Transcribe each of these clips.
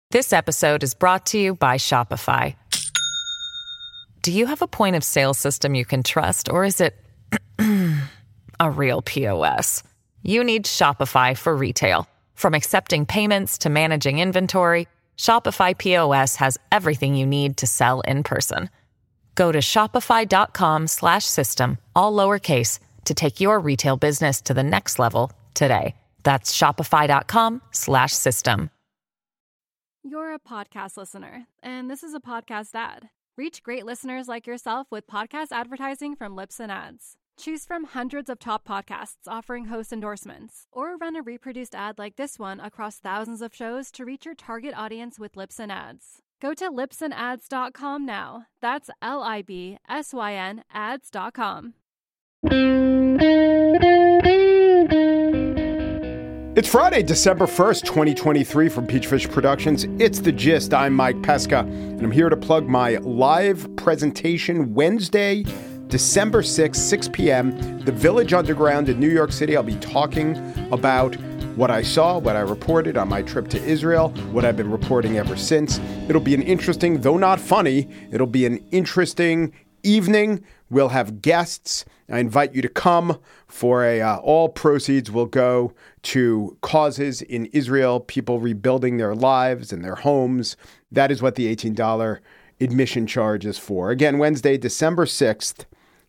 This episode is brought to you by Shopify. Do you have a point of sale system you can trust, or is it a real POS? You need Shopify for retail. From accepting payments to managing inventory, Shopify POS has everything you need to sell in person. Go to shopify.com/system, all lowercase, to take your retail business to the next level today. That's shopify.com/system. You're a podcast listener, and this is a podcast ad. Reach great listeners like yourself with podcast advertising from Libsyn Ads. Choose from hundreds of top podcasts offering host endorsements, or run a reproduced ad like this one across thousands of shows to reach your target audience with Libsyn Ads. Go to libsynads.com now. That's LIBSYN ads.com. It's Friday, December 1st, 2023 from Peachfish Productions. It's The Gist. I'm Mike Pesca, and I'm here to plug my live presentation Wednesday, December 6th, 6 p.m., The Village Underground in New York City. I'll be talking about what I saw, what I reported on my trip to Israel, what I've been reporting ever since. It'll be an interesting, though not funny, it'll be an interesting evening. We'll have guests. I invite you to come for all proceeds will go to causes in Israel, people rebuilding their lives and their homes. That is what the $18 admission charge is for. Again, Wednesday, December 6th,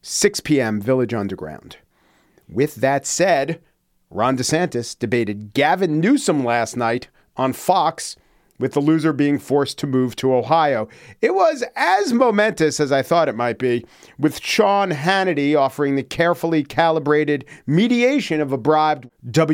6 p.m., Village Underground. With that said, Ron DeSantis debated Gavin Newsom last night on Fox, with the loser being forced to move to Ohio. It was as momentous as I thought it might be, with Sean Hannity offering the carefully calibrated mediation of a bribed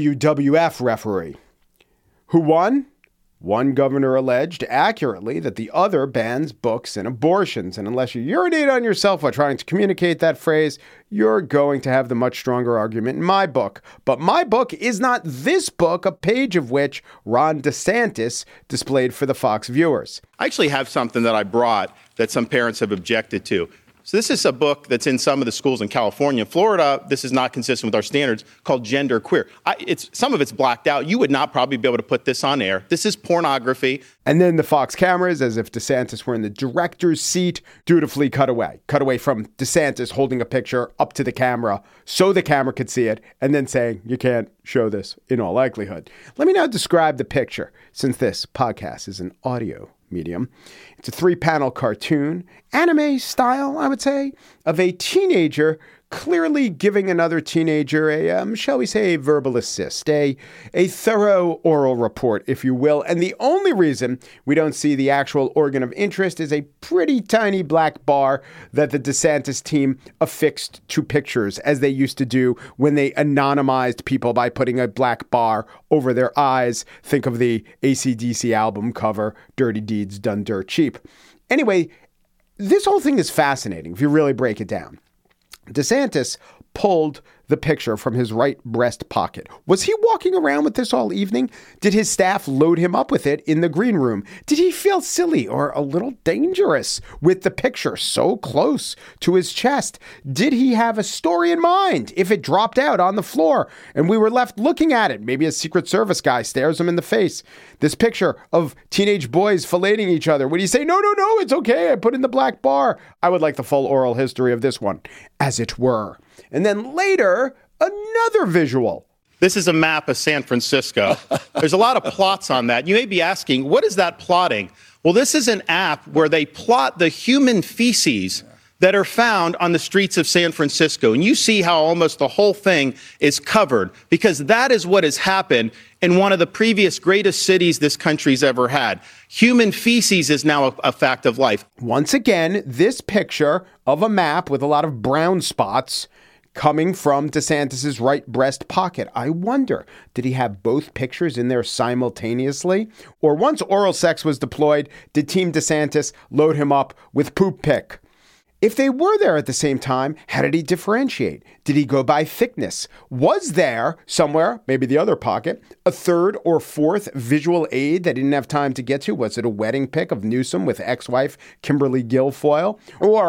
WWF referee. Who won? One governor alleged accurately that the other bans books and abortions. And unless you urinate on yourself while trying to communicate that phrase, you're going to have the much stronger argument in my book. But my book is not this book, a page of which Ron DeSantis displayed for the Fox viewers. I actually have something that I brought that some parents have objected to. So this is a book that's in some of the schools in California. In Florida, this is not consistent with our standards, called Gender Queer. Some of it's blacked out. You would not probably be able to put this on air. This is pornography. And then the Fox cameras, as if DeSantis were in the director's seat, dutifully cut away. Cut away from DeSantis holding a picture up to the camera so the camera could see it, and then saying, you can't show this in all likelihood. Let me now describe the picture, since this podcast is an audio medium. It's a 3-panel cartoon, anime style, I would say, of a teenager clearly giving another teenager a, shall we say, verbal assist, a thorough oral report, if you will. And the only reason we don't see the actual organ of interest is a pretty tiny black bar that the DeSantis team affixed to pictures, as they used to do when they anonymized people by putting a black bar over their eyes. Think of the AC/DC album cover, Dirty Deeds Done Dirt Cheap. Anyway, this whole thing is fascinating if you really break it down. DeSantis pulled the picture from his right breast pocket. Was he walking around with this all evening? Did his staff load him up with it in the green room? Did he feel silly or a little dangerous with the picture so close to his chest? Did he have a story in mind if it dropped out on the floor and we were left looking at it? Maybe a Secret Service guy stares him in the face. This picture of teenage boys filleting each other. Would he say, no, it's okay, I put in the black bar? I would like the full oral history of this one, as it were. And then later, another visual. This is a map of San Francisco. There's a lot of plots on that. You may be asking, what is that plotting? Well, this is an app where they plot the human feces that are found on the streets of San Francisco. And you see how almost the whole thing is covered, because that is what has happened in one of the previous greatest cities this country's ever had. Human feces is now a fact of life. Once again, this picture of a map with a lot of brown spots coming from DeSantis's right breast pocket. I wonder, did he have both pictures in there simultaneously? Or once oral sex was deployed, did Team DeSantis load him up with poop pic? If they were there at the same time, how did he differentiate? Did he go by thickness? Was there somewhere, maybe the other pocket, a third or fourth visual aid that he didn't have time to get to? Was it a wedding pic of Newsom with ex-wife Kimberly Guilfoyle? Or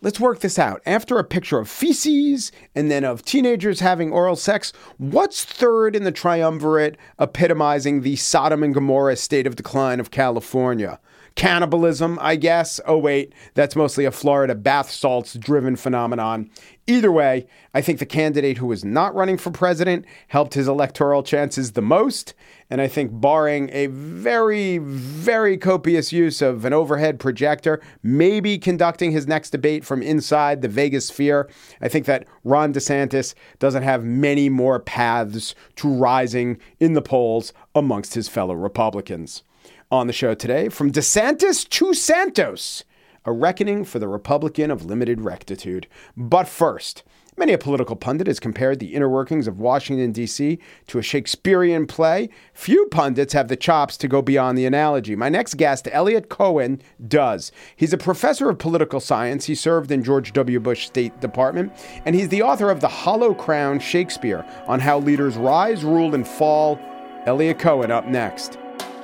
let's work this out. After a picture of feces and then of teenagers having oral sex, what's third in the triumvirate epitomizing the Sodom and Gomorrah state of decline of California? Cannibalism, I guess. Oh, wait, that's mostly a Florida bath salts driven phenomenon. Either way, I think the candidate who was not running for president helped his electoral chances the most. And I think barring a very, very copious use of an overhead projector, maybe conducting his next debate from inside the Vegas sphere, I think that Ron DeSantis doesn't have many more paths to rising in the polls amongst his fellow Republicans. On the show today, from DeSantis to Santos, a reckoning for the Republican of limited rectitude. But first, many a political pundit has compared the inner workings of Washington, D.C. to a Shakespearean play. Few pundits have the chops to go beyond the analogy. My next guest, Eliot Cohen, does. He's a professor of political science. He served in George W. Bush State Department, and he's the author of The Hollow Crown: Shakespeare, on how leaders rise, rule, and fall. Eliot Cohen up next.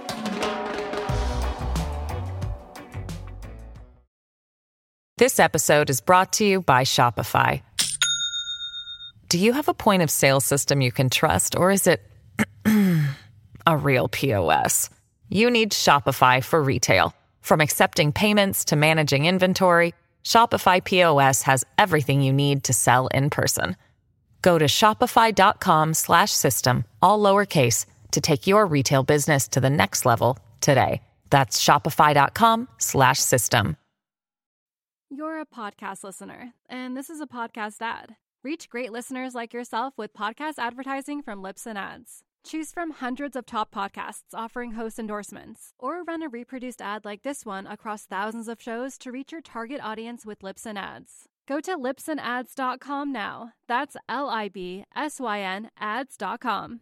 This episode is brought to you by Shopify. Do you have a point of sale system you can trust, or is it a real POS? You need Shopify for retail. From accepting payments to managing inventory, Shopify POS has everything you need to sell in person. Go to shopify.com/system, all lowercase, to take your retail business to the next level today. That's shopify.com/system. You're a podcast listener, and this is a podcast ad. Reach great listeners like yourself with podcast advertising from Libsyn Ads. Choose from hundreds of top podcasts offering host endorsements, or run a reproduced ad like this one across thousands of shows to reach your target audience with Libsyn Ads. Go to libsynads.com now. That's LIBSYN ads.com.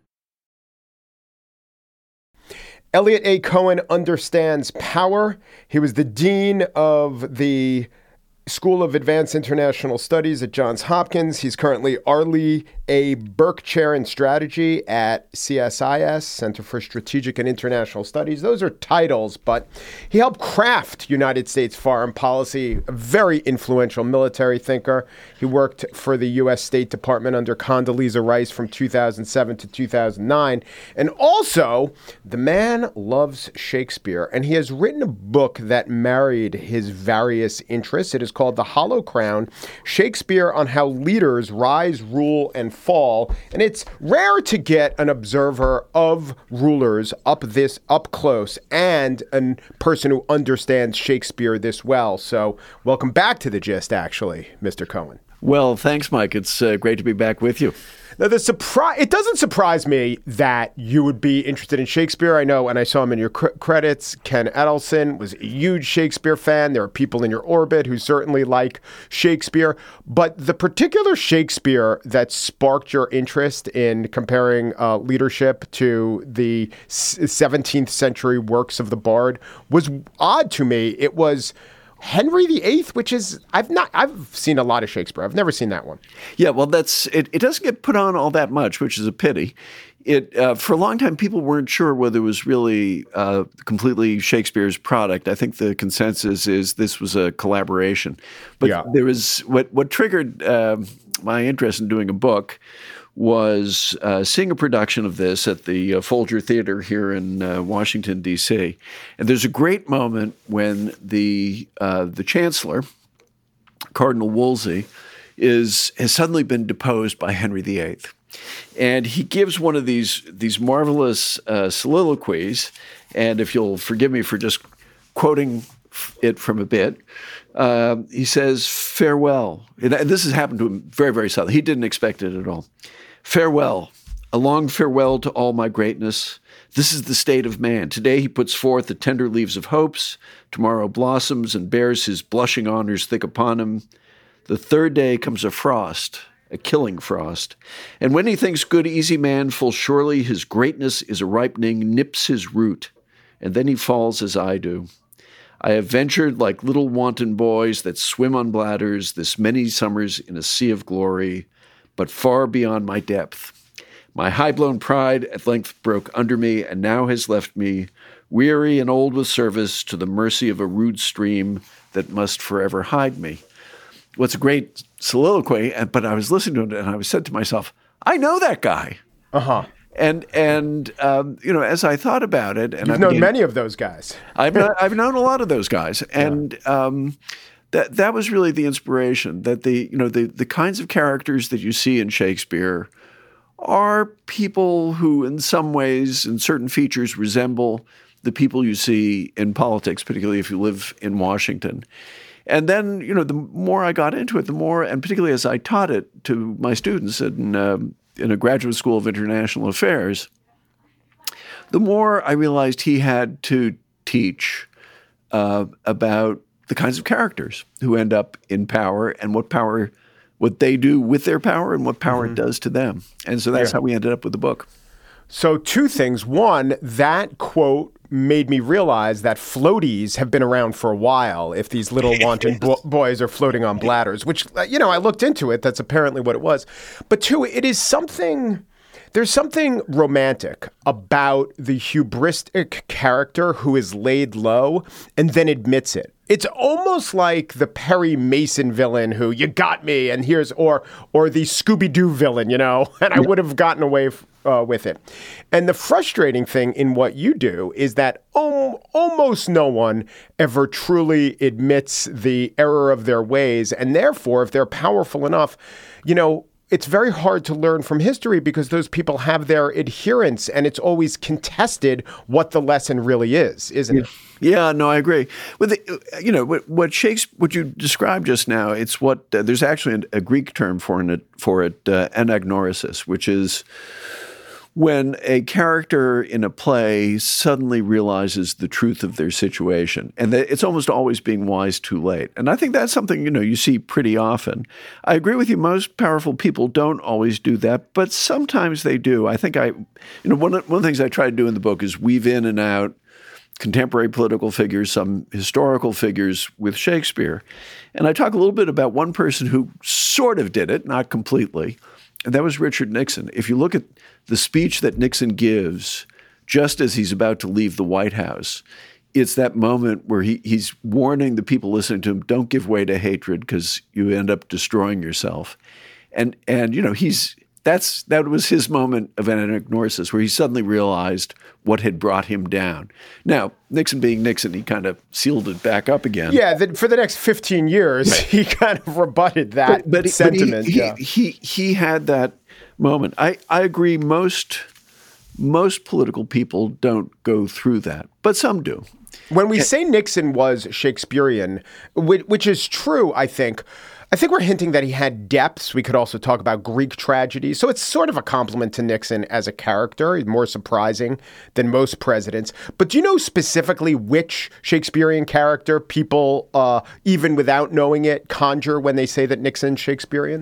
Eliot A. Cohen understands power. He was the dean of the School of Advanced International Studies at Johns Hopkins. He's currently Arlie A. Burke Chair in Strategy at CSIS, Center for Strategic and International Studies. Those are titles, but he helped craft United States foreign policy, a very influential military thinker. He worked for the U.S. State Department under Condoleezza Rice from 2007 to 2009. And also, the man loves Shakespeare, and he has written a book that married his various interests. It is called The Hollow Crown: Shakespeare on How Leaders Rise, Rule, and Fall. And it's rare to get an observer of rulers up close and a person who understands Shakespeare this well. So welcome back to The Gist, actually, Mr. Cohen. Well, thanks, Mike. It's great to be back with you. Now, it doesn't surprise me that you would be interested in Shakespeare. I know, and I saw him in your credits. Ken Edelson was a huge Shakespeare fan. There are people in your orbit who certainly like Shakespeare. But the particular Shakespeare that sparked your interest in comparing leadership to the 17th century works of the Bard was odd to me. It was Henry VIII, which is, I've seen a lot of Shakespeare. I've never seen that one. Yeah, well, it doesn't get put on all that much, which is a pity. For a long time, people weren't sure whether it was really completely Shakespeare's product. I think the consensus is this was a collaboration. But there was what triggered my interest in doing a book was seeing a production of this at the Folger Theater here in Washington, D.C. And there's a great moment when the Chancellor, Cardinal Wolsey, has suddenly been deposed by Henry VIII. And he gives one of these marvelous soliloquies. And if you'll forgive me for just quoting it from a bit, he says, "Farewell." And this has happened to him very, very suddenly. He didn't expect it at all. "Farewell, a long farewell to all my greatness. This is the state of man. Today he puts forth the tender leaves of hopes. Tomorrow blossoms and bears his blushing honors thick upon him. The third day comes a frost, a killing frost. And when he thinks good easy man, full surely his greatness is a ripening, nips his root. And then he falls as I do. I have ventured like little wanton boys that swim on bladders this many summers in a sea of glory, but far beyond my depth. My high-blown pride at length broke under me and now has left me, weary and old with service, to the mercy of a rude stream that must forever hide me." what's a great soliloquy. But I was listening to it, and I was said to myself, I know that guy. Uh-huh. And as I thought about it, and You've known many of those guys. I've known a lot of those guys, and that was really the inspiration. That the kinds of characters that you see in Shakespeare are people who, in some ways, in certain features, resemble the people you see in politics, particularly if you live in Washington. And then, the more I got into it, the more, and particularly as I taught it to my students in a graduate school of international affairs, the more I realized he had to teach about the kinds of characters who end up in power and what they do with their power and what power does to them. And so that's how we ended up with the book. So two things. One, that quote made me realize that floaties have been around for a while if these little wanton boys are floating on bladders, which, I looked into it. That's apparently what it was. But two, there's something romantic about the hubristic character who is laid low and then admits it. It's almost like the Perry Mason villain who, you got me, and or the Scooby-Doo villain, and I would have gotten away with it. And the frustrating thing in what you do is that almost no one ever truly admits the error of their ways. And therefore, if they're powerful enough, it's very hard to learn from history because those people have their adherents and it's always contested what the lesson really is, isn't it? Yeah, no, I agree. With what you described just now, it's what there's actually a Greek term for it, anagnorisis, which is when a character in a play suddenly realizes the truth of their situation, and that it's almost always being wise too late. And I think that's something, you see pretty often. I agree with you. Most powerful people don't always do that, but sometimes they do. I think one of the things I try to do in the book is weave in and out contemporary political figures, some historical figures with Shakespeare. And I talk a little bit about one person who sort of did it, not completely, and that was Richard Nixon. If you look at the speech that Nixon gives just as he's about to leave the White House, it's that moment where he's warning the people listening to him, don't give way to hatred because you end up destroying yourself. And that was his moment of anagnorisis, where he suddenly realized what had brought him down. Now, Nixon being Nixon, he kind of sealed it back up again. Yeah, for the next 15 years, he kind of rebutted that sentiment. He had that moment. I agree. Most political people don't go through that, but some do. When we say Nixon was Shakespearean, which is true, I think we're hinting that he had depths. We could also talk about Greek tragedy. So it's sort of a compliment to Nixon as a character. He's more surprising than most presidents. But do you know specifically which Shakespearean character people, even without knowing it, conjure when they say that Nixon's Shakespearean?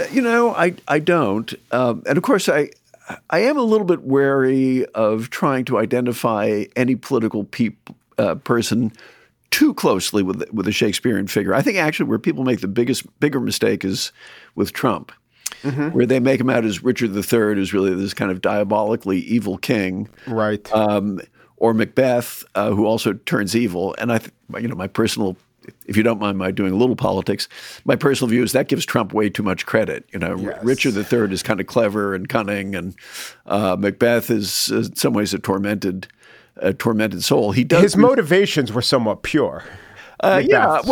I don't. And of course, I am a little bit wary of trying to identify any political person too closely with a Shakespearean figure. I think actually where people make the bigger mistake is with Trump, where they make him out as Richard III, who's really this kind of diabolically evil king, right? Or Macbeth, who also turns evil. And my personal, if you don't mind my doing a little politics, my personal view is that gives Trump way too much credit. Yes. Richard III is kind of clever and cunning, and Macbeth is in some ways a tormented soul. His motivations were somewhat pure. Yeah.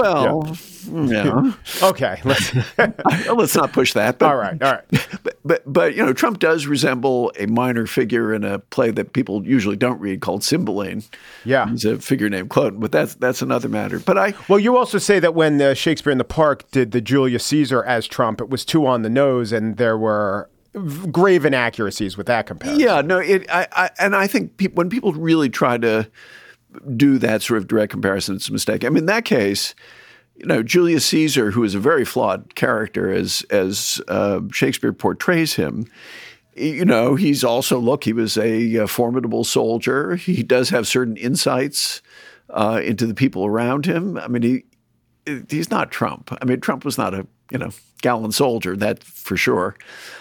Okay. Let's not push that. But, all right. But Trump does resemble a minor figure in a play that people usually don't read called Cymbeline. Yeah. He's a figure named Cloten, but that's another matter. Well, you also say that when Shakespeare in the Park did the Julius Caesar as Trump, it was too on the nose, and there were grave inaccuracies with that comparison. Yeah, no, I think when people really try to do that sort of direct comparison, it's a mistake. I mean, in that case, Julius Caesar, who is a very flawed character as Shakespeare portrays him, he's also, he was a formidable soldier. He does have certain insights into the people around him. I mean, he's not Trump. I mean, Trump was not a gallant soldier, that for sure.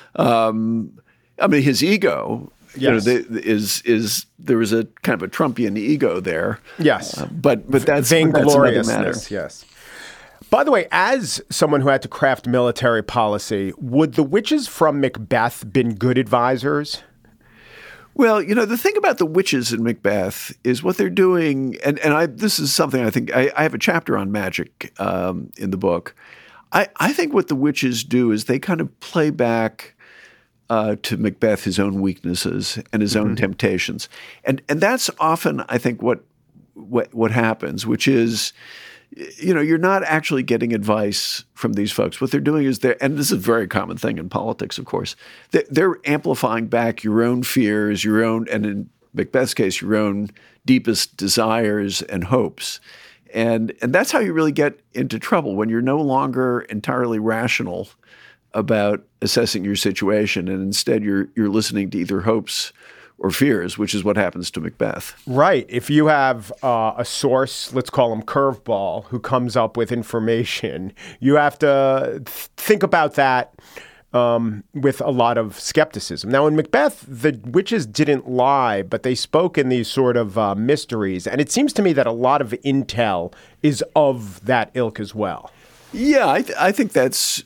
His ego, yes. There was a kind of a Trumpian ego there. Yes, but that's vaingloriousness. Another matter. Yes. By the way, as someone who had to craft military policy, would the witches from Macbeth been good advisors? Well, the thing about the witches in Macbeth is what they're doing, and this is something I think I have a chapter on magic in the book. I think what the witches do is they kind of play back to Macbeth his own weaknesses and his own temptations, and that's often I think what happens, which is, you're not actually getting advice from these folks. What they're doing is and this is a very common thing in politics, of course, they're amplifying back your own fears, and in Macbeth's case, your own deepest desires and hopes. And that's how you really get into trouble, when you're no longer entirely rational about assessing your situation, and instead you're listening to either hopes or fears, which is what happens to Macbeth. Right. If you have a source, let's call him Curveball, who comes up with information, you have to think about that with a lot of skepticism. Now, in Macbeth, the witches didn't lie, but they spoke in these sort of mysteries. And it seems to me that a lot of intel is of that ilk as well. Yeah, I think that's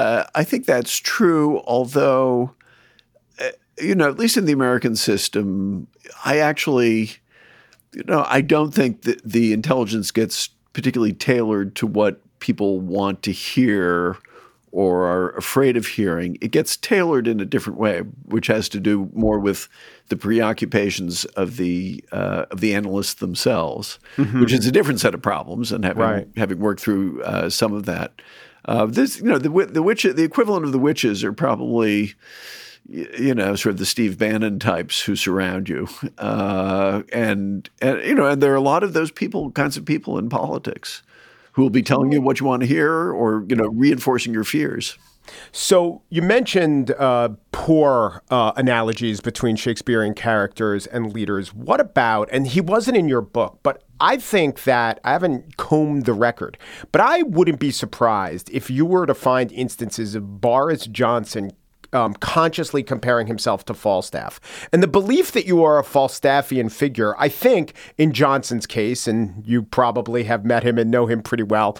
true. Although, at least in the American system, I actually, I don't think that the intelligence gets particularly tailored to what people want to hear or are afraid of hearing. It gets tailored in a different way, which has to do more with the preoccupations of the analysts themselves, which is a different set of problems. And having worked through some of that, the equivalent of the witches are probably, sort of the Steve Bannon types who surround you, and there are a lot of those kinds of people in politics who will be telling you what you want to hear, or reinforcing your fears. So you mentioned poor analogies between Shakespearean characters and leaders. What about, and he wasn't in your book, but I think that, I haven't combed the record, but I wouldn't be surprised if you were to find instances of Boris Johnson consciously comparing himself to Falstaff. And the belief that you are a Falstaffian figure, I think, in Johnson's case, and you probably have met him and know him pretty well,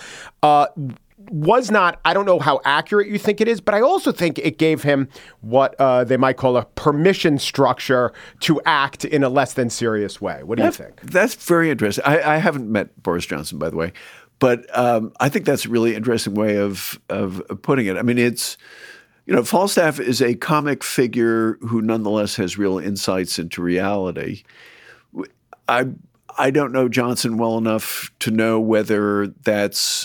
was not, I don't know how accurate you think it is, but I also think it gave him what they might call a permission structure to act in a less than serious way. What do you think? That's very interesting. I haven't met Boris Johnson, by the way, but I think that's a really interesting way of putting it. I mean, it's, Falstaff is a comic figure who nonetheless has real insights into reality. I don't know Johnson well enough to know whether that's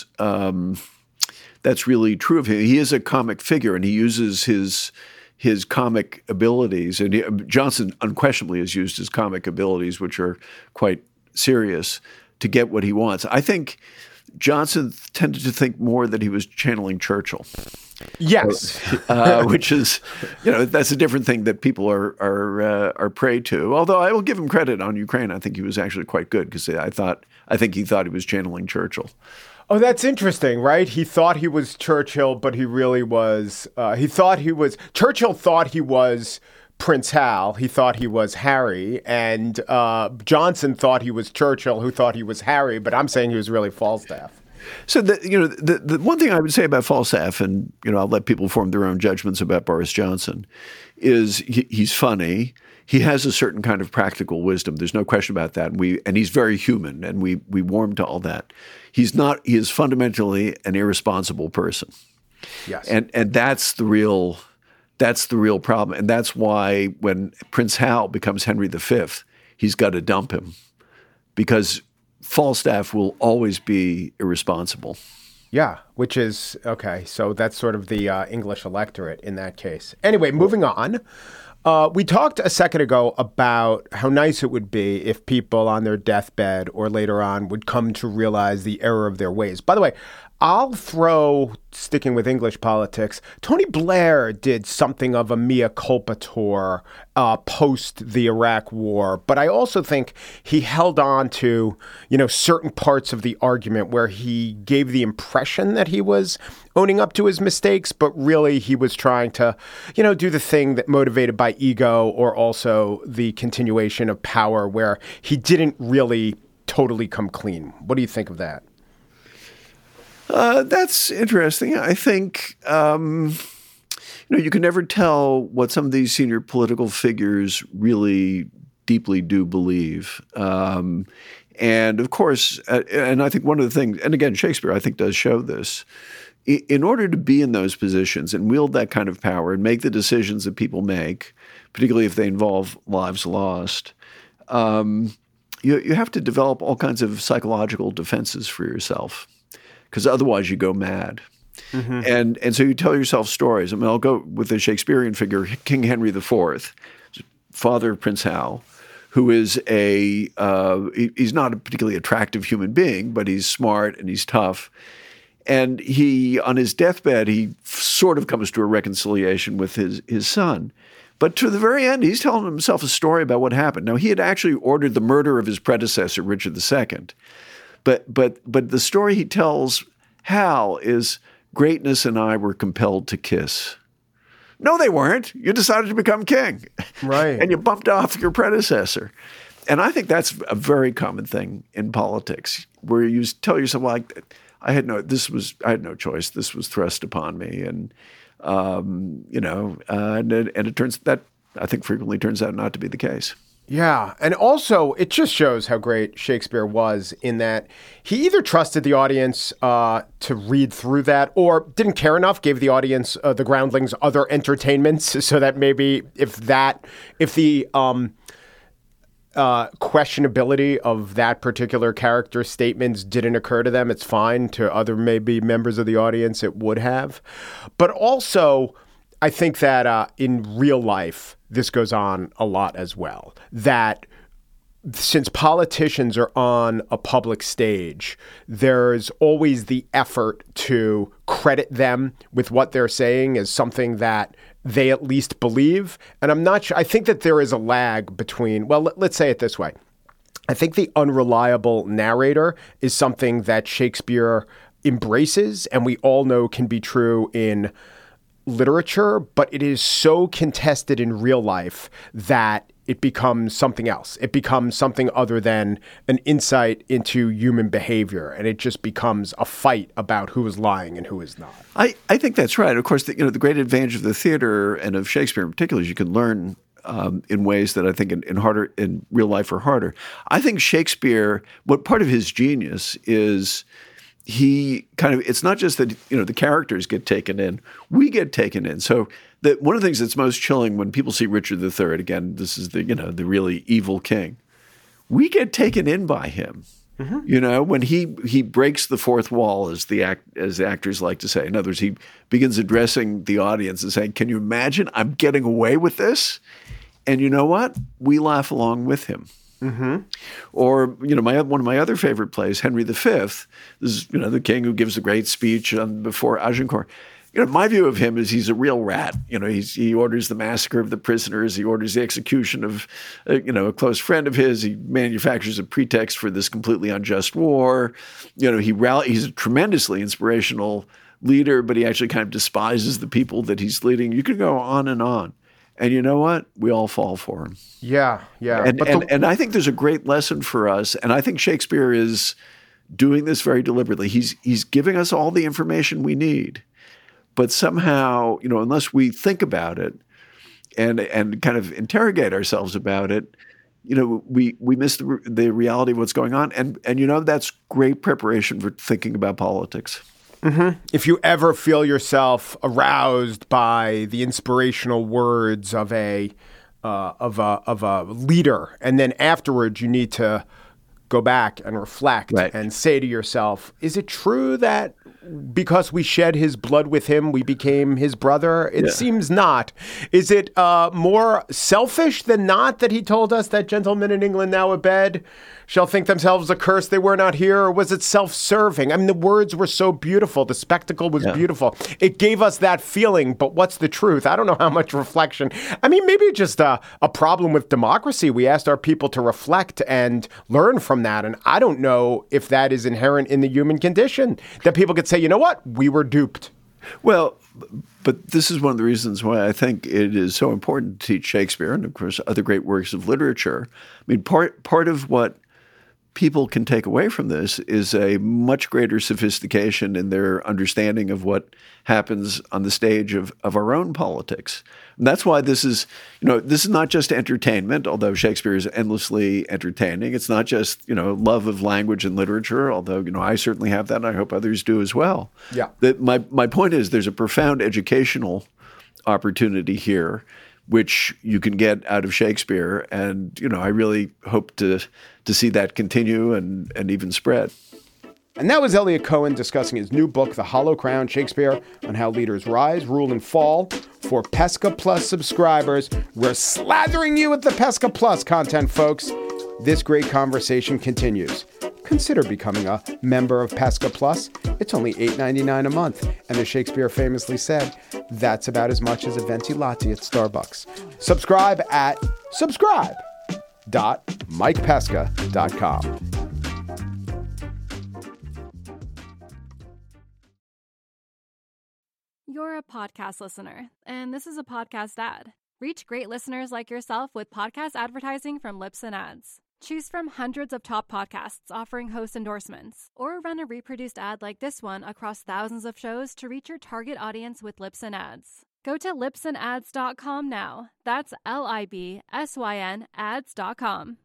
really true of him. He is a comic figure, and he uses his comic abilities. And Johnson unquestionably has used his comic abilities, which are quite serious, to get what he wants. I think Johnson tended to think more that he was channeling Churchill. Yes, which is, that's a different thing that people are prey to. Although I will give him credit on Ukraine. I think he was actually quite good, because I think he thought he was channeling Churchill. Oh, that's interesting, right? He thought he was Churchill, but he really was. Churchill thought he was Prince Hal. He thought he was Harry, and Johnson thought he was Churchill, who thought he was Harry. But I'm saying he was really Falstaff. So the one thing I would say about Falstaff, and I'll let people form their own judgments about Boris Johnson, is he's funny. He has a certain kind of practical wisdom. There's no question about that. And he's very human, and we warm to all that. He is fundamentally an irresponsible person. Yes. And that's the real problem. And that's why when Prince Hal becomes Henry V, he's got to dump him, because Falstaff will always be irresponsible. Yeah, which is, okay, so that's sort of the English electorate in that case. Anyway, moving on. We talked a second ago about how nice it would be if people on their deathbed or later on would come to realize the error of their ways. By the way, I'll throw, sticking with English politics, Tony Blair did something of a mea culpa tour post the Iraq War. But I also think he held on to, certain parts of the argument where he gave the impression that he was owning up to his mistakes, but really he was trying to, do the thing that motivated by ego, or also the continuation of power, where he didn't really totally come clean. What do you think of that? That's interesting. I think you can never tell what some of these senior political figures really deeply do believe. And of course, and I think one of the things, and again, Shakespeare, I think, does show this. In order to be in those positions and wield that kind of power and make the decisions that people make, particularly if they involve lives lost, you have to develop all kinds of psychological defenses for yourself, because otherwise you go mad. Mm-hmm. And so you tell yourself stories. I mean, I'll go with the Shakespearean figure, King Henry IV, father of Prince Hal, who is he's not a particularly attractive human being, but he's smart and he's tough. And he, on his deathbed, he sort of comes to a reconciliation with his son. But to the very end, he's telling himself a story about what happened. Now, he had actually ordered the murder of his predecessor, Richard II. But the story he tells Hal is, greatness and I were compelled to kiss. No, they weren't. You decided to become king. Right. And you bumped off your predecessor. And I think that's a very common thing in politics, where you tell yourself, like, I had no choice. This was thrust upon me. And, and it turns that, I think, frequently turns out not to be the case. Yeah. And also, it just shows how great Shakespeare was in that he either trusted the audience to read through that or didn't care enough, gave the audience, the groundlings, other entertainments so that maybe if the questionability of that particular character's statements didn't occur to them, it's fine. To other maybe members of the audience, it would have. But also, I think that in real life, this goes on a lot as well, that since politicians are on a public stage, there's always the effort to credit them with what they're saying as something that they at least believe. And I'm not sure. I think that there is a lag between, well, let's say it this way. I think the unreliable narrator is something that Shakespeare embraces and we all know can be true in literature, but it is so contested in real life that it becomes something else. It becomes something other than an insight into human behavior, and it just becomes a fight about who is lying and who is not. I think that's right. Of course, the great advantage of the theater and of Shakespeare in particular is you can learn in ways that I think in real life are harder. I think Shakespeare, what part of his genius is, it's not just that, the characters get taken in, we get taken in. So one of the things that's most chilling when people see Richard III, again, this is the really evil king, we get taken in by him. Mm-hmm. When he breaks the fourth wall, as the actors like to say. In other words, he begins addressing the audience and saying, can you imagine I'm getting away with this? And you know what? We laugh along with him. Mm-hmm. Or, one of my other favorite plays, Henry V, this is, the king who gives a great speech before Agincourt. My view of him is he's a real rat. He orders the massacre of the prisoners. He orders the execution of, a close friend of his. He manufactures a pretext for this completely unjust war. He's a tremendously inspirational leader, but he actually kind of despises the people that he's leading. You could go on and on. And you know what? We all fall for him. Yeah. And I think there's a great lesson for us. And I think Shakespeare is doing this very deliberately. He's giving us all the information we need. But somehow, unless we think about it and kind of interrogate ourselves about it, we miss the reality of what's going on. And that's great preparation for thinking about politics. Mm-hmm. If you ever feel yourself aroused by the inspirational words of a leader, and then afterwards you need to go back and reflect and say to yourself, is it true that because we shed his blood with him, we became his brother? It seems not. Is it more selfish than not that he told us that gentlemen in England now abed shall think themselves accursed they were not here? Or was it self-serving? I mean, the words were so beautiful. The spectacle was beautiful. It gave us that feeling, but what's the truth? I don't know how much reflection. I mean, maybe just a problem with democracy. We asked our people to reflect and learn from that. And I don't know if that is inherent in the human condition, that people could say, you know what, we were duped. Well, but this is one of the reasons why I think it is so important to teach Shakespeare and, of course, other great works of literature. I mean, part of what people can take away from this is a much greater sophistication in their understanding of what happens on the stage of our own politics. And that's why this is not just entertainment, although Shakespeare is endlessly entertaining. It's not just, love of language and literature, although, I certainly have that, and I hope others do as well. Yeah. My point is there's a profound educational opportunity here, which you can get out of Shakespeare. And, I really hope to see that continue and even spread. And that was Eliot Cohen discussing his new book, The Hollow Crown, Shakespeare, on how leaders rise, rule, and fall. For Pesca Plus subscribers, we're slathering you with the Pesca Plus content, folks. This great conversation continues. Consider becoming a member of Pesca Plus. It's only $8.99 a month. And as Shakespeare famously said, that's about as much as a venti latte at Starbucks. Subscribe at subscribe.mikepesca.com. You're a podcast listener, and this is a podcast ad. Reach great listeners like yourself with podcast advertising from Libsyn Ads. Choose from hundreds of top podcasts offering host endorsements, or run a reproduced ad like this one across thousands of shows to reach your target audience with Libsyn Ads. Go to libsynads.com now. That's LIBSYN ads.com.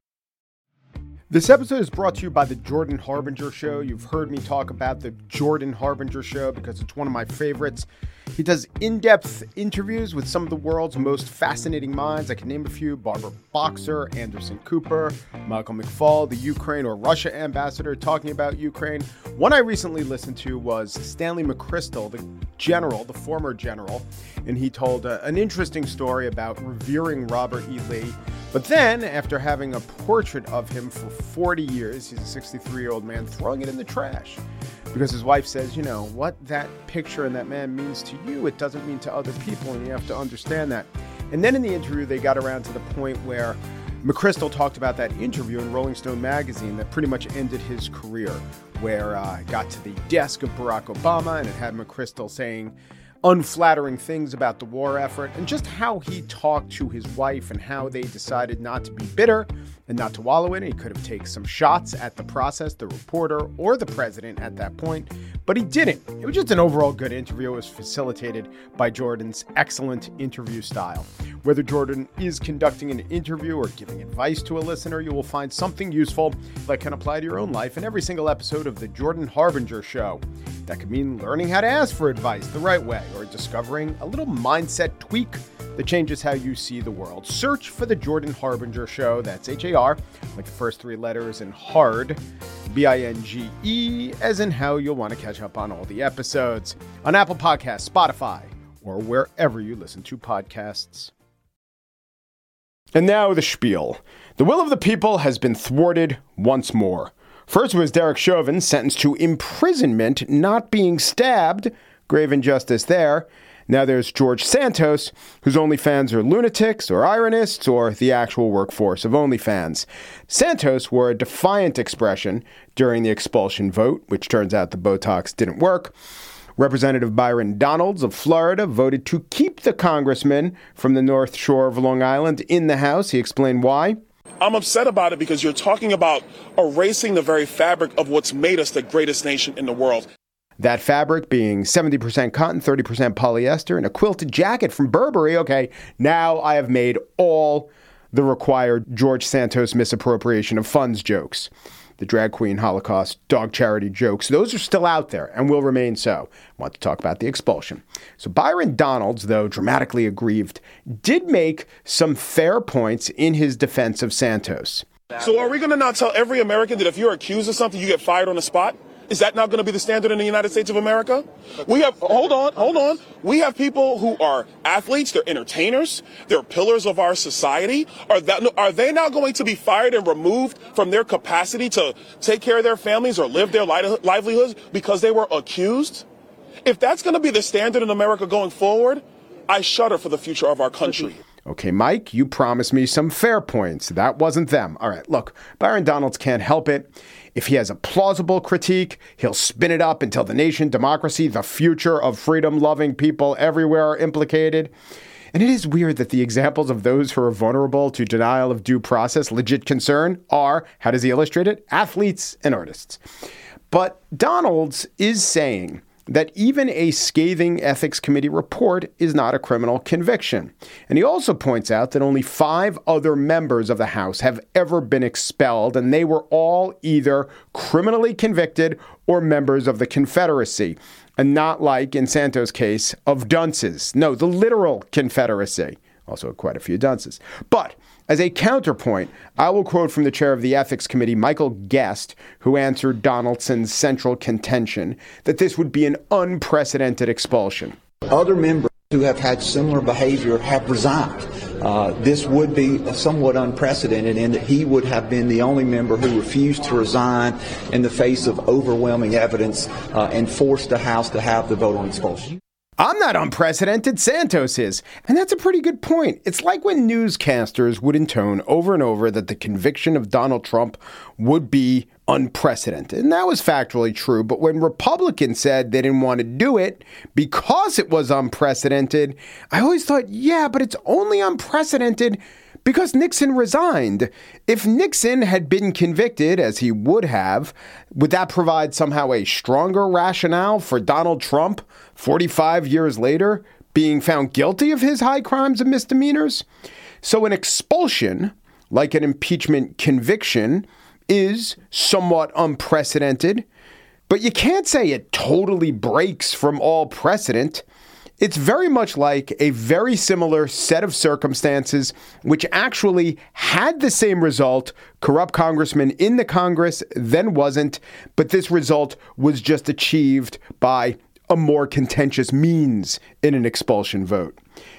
This episode is brought to you by The Jordan Harbinger Show. You've heard me talk about The Jordan Harbinger Show because it's one of my favorites. He does in-depth interviews with some of the world's most fascinating minds. I can name a few: Barbara Boxer, Anderson Cooper, Michael McFaul, the Ukraine or Russia ambassador talking about Ukraine. One I recently listened to was Stanley McChrystal, the general, the former general, and he told an interesting story about revering Robert E. Lee. But then, after having a portrait of him for 40 years, he's a 63-year-old man, throwing it in the trash. Because his wife says, what that picture and that man means to you, it doesn't mean to other people, and you have to understand that. And then in the interview, they got around to the point where McChrystal talked about that interview in Rolling Stone magazine that pretty much ended his career, where it got to the desk of Barack Obama, and it had McChrystal saying unflattering things about the war effort, and just how he talked to his wife and how they decided not to be bitter and not to wallow in it. He could have taken some shots at the process, the reporter, or the president at that point, but he didn't. It was just an overall good interview. It was facilitated by Jordan's excellent interview style. Whether Jordan is conducting an interview or giving advice to a listener, you will find something useful that can apply to your own life in every single episode of The Jordan Harbinger Show. That could mean learning how to ask for advice the right way, or discovering a little mindset tweak that changes how you see the world. Search for The Jordan Harbinger Show. That's H-A-R, like the first three letters, and hard, B-I-N-G-E, as in how you'll want to catch up on all the episodes on Apple Podcasts, Spotify, or wherever you listen to podcasts. And now the spiel. The will of the people has been thwarted once more. First was Derek Chauvin, sentenced to imprisonment, not being stabbed. Grave injustice there. Now there's George Santos, whose OnlyFans are lunatics or ironists or the actual workforce of OnlyFans. Santos wore a defiant expression during the expulsion vote, which turns out the Botox didn't work. Representative Byron Donalds of Florida voted to keep the congressman from the North Shore of Long Island in the House. He explained why. I'm upset about it because you're talking about erasing the very fabric of what's made us the greatest nation in the world. That fabric being 70% cotton, 30% polyester, and a quilted jacket from Burberry. Okay, now I have made all the required George Santos misappropriation of funds jokes. The drag queen Holocaust dog charity jokes, those are still out there and will remain so. I want to talk about the expulsion. So Byron Donalds, though dramatically aggrieved, did make some fair points in his defense of Santos. So are we going to now tell every American that if you're accused of something, you get fired on the spot? Is that not going to be the standard in the United States of America? We have, hold on. We have people who are athletes, they're entertainers, they're pillars of our society. Are they now going to be fired and removed from their capacity to take care of their families or live their livelihoods because they were accused? If that's going to be the standard in America going forward, I shudder for the future of our country. Okay, Mike, you promised me some fair points. That wasn't them. All right, look, Byron Donalds can't help it. If he has a plausible critique, he'll spin it up until the nation, democracy, the future of freedom-loving people everywhere are implicated. And it is weird that the examples of those who are vulnerable to denial of due process, legit concern, are, how does he illustrate it? Athletes and artists. But Donalds is saying that even a scathing ethics committee report is not a criminal conviction. And he also points out that only 5 other members of the House have ever been expelled, and they were all either criminally convicted or members of the Confederacy, and not like in Santos' case of dunces. No, the literal Confederacy. Also quite a few dunces. But as a counterpoint, I will quote from the chair of the Ethics Committee, Michael Guest, who answered Donaldson's central contention that this would be an unprecedented expulsion. Other members who have had similar behavior have resigned. This would be somewhat unprecedented in that he would have been the only member who refused to resign in the face of overwhelming evidence and forced the House to have the vote on expulsion. I'm not unprecedented, Santos is. And that's a pretty good point. It's like when newscasters would intone over and over that the conviction of Donald Trump would be unprecedented. And that was factually true. But when Republicans said they didn't want to do it because it was unprecedented, I always thought, yeah, but it's only unprecedented because Nixon resigned. If Nixon had been convicted, as he would have, would that provide somehow a stronger rationale for Donald Trump, 45 years later, being found guilty of his high crimes and misdemeanors? So an expulsion, like an impeachment conviction, is somewhat unprecedented, but you can't say it totally breaks from all precedent. It's very much like a very similar set of circumstances which actually had the same result, corrupt congressman in the Congress, then wasn't, but this result was just achieved by a more contentious means in an expulsion vote.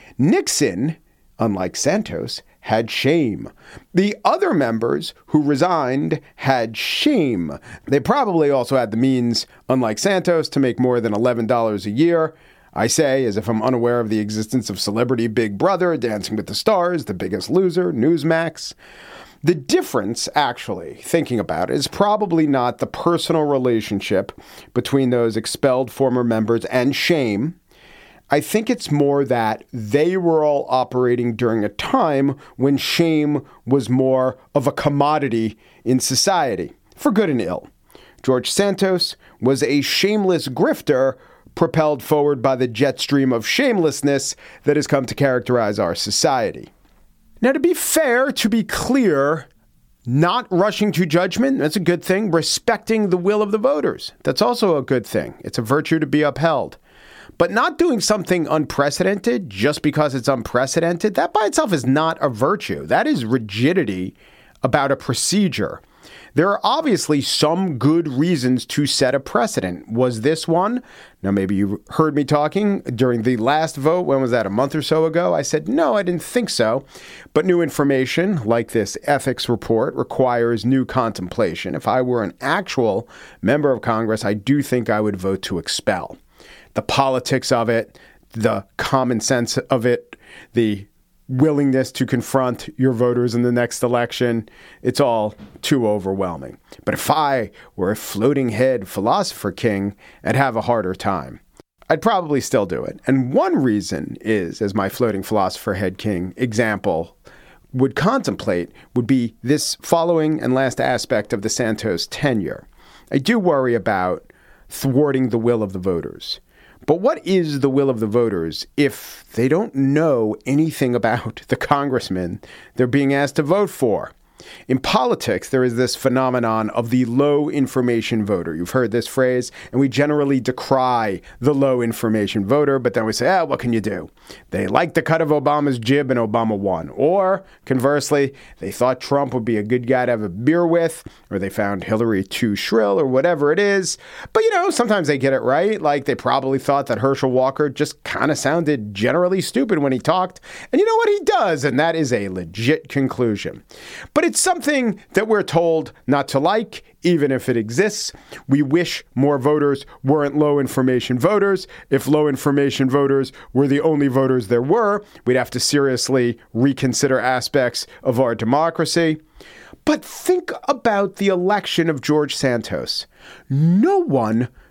Nixon, unlike Santos, had shame. The other members who resigned had shame. They probably also had the means, unlike Santos, to make more than $11 a year. I say, as if I'm unaware of the existence of Celebrity Big Brother, Dancing with the Stars, The Biggest Loser, Newsmax. The difference, actually, thinking about it, is probably not the personal relationship between those expelled former members and shame. I think it's more that they were all operating during a time when shame was more of a commodity in society, for good and ill. George Santos was a shameless grifter propelled forward by the jet stream of shamelessness that has come to characterize our society. Now, to be fair, to be clear, not rushing to judgment, that's a good thing. Respecting the will of the voters, that's also a good thing. It's a virtue to be upheld. But not doing something unprecedented just because it's unprecedented, that by itself is not a virtue. That is rigidity about a procedure. There are obviously some good reasons to set a precedent. Was this one? Now, maybe you heard me talking during the last vote. When was that? A month or so ago? I said, no, I didn't think so. But new information like this ethics report requires new contemplation. If I were an actual member of Congress, I do think I would vote to expel. The politics of it, the common sense of it, the willingness to confront your voters in the next election, it's all too overwhelming. But if I were a floating head philosopher king, I'd have a harder time. I'd probably still do it. And one reason is, as my floating philosopher head king example would contemplate, would be this following and last aspect of the Santos tenure. I do worry about thwarting the will of the voters. But what is the will of the voters if they don't know anything about the congressman they're being asked to vote for? In politics, there is this phenomenon of the low information voter. You've heard this phrase, and we generally decry the low information voter, but then we say, what can you do? They liked the cut of Obama's jib and Obama won. Or conversely, they thought Trump would be a good guy to have a beer with, or they found Hillary too shrill, or whatever it is. But, sometimes they get it right. Like they probably thought that Herschel Walker just kind of sounded generally stupid when he talked. And you know what? He does. And that is a legit conclusion. But it's something that we're told not to like, even if it exists. We wish more voters weren't low information voters. If low information voters were the only voters there were, we'd have to seriously reconsider aspects of our democracy. But think about the election of George Santos. No one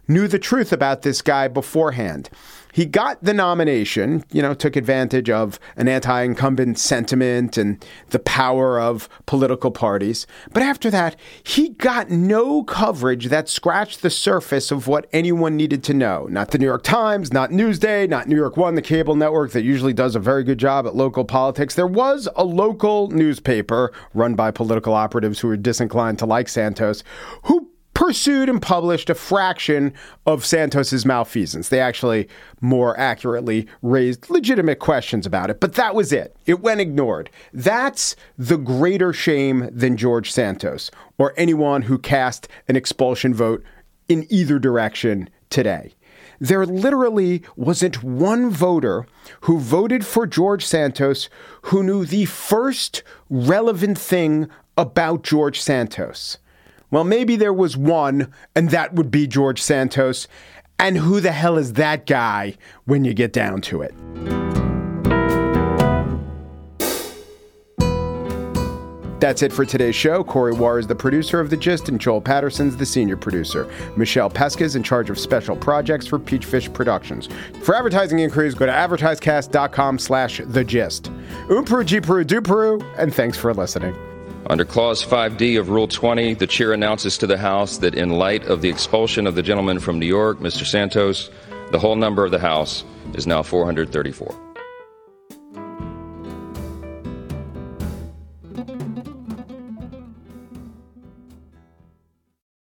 knew the truth about this guy beforehand. He got the nomination, took advantage of an anti-incumbent sentiment and the power of political parties. But after that, he got no coverage that scratched the surface of what anyone needed to know. Not the New York Times, not Newsday, not New York One, the cable network that usually does a very good job at local politics. There was a local newspaper run by political operatives who were disinclined to like Santos, who pursued and published a fraction of Santos's malfeasance. They actually more accurately raised legitimate questions about it, but that was it. It went ignored. That's the greater shame than George Santos or anyone who cast an expulsion vote in either direction today. There literally wasn't one voter who voted for George Santos who knew the first relevant thing about George Santos. Well, maybe there was one, and that would be George Santos. And who the hell is that guy when you get down to it? That's it for today's show. Corey Warr is the producer of The Gist, and Joel Patterson's the senior producer. Michelle Pesca is in charge of special projects for Peachfish Productions. For advertising inquiries, go to advertisecast.com/thegist. Peru, G Peru, do Peru, and thanks for listening. Under Clause 5D of Rule 20, the chair announces to the House that in light of the expulsion of the gentleman from New York, Mr. Santos, the whole number of the House is now 434.